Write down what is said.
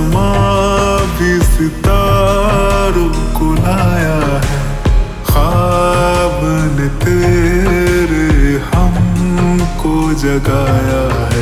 आसमां भी सितारों को लाया है, ख्वाब ने तेरे हमको जगाया है।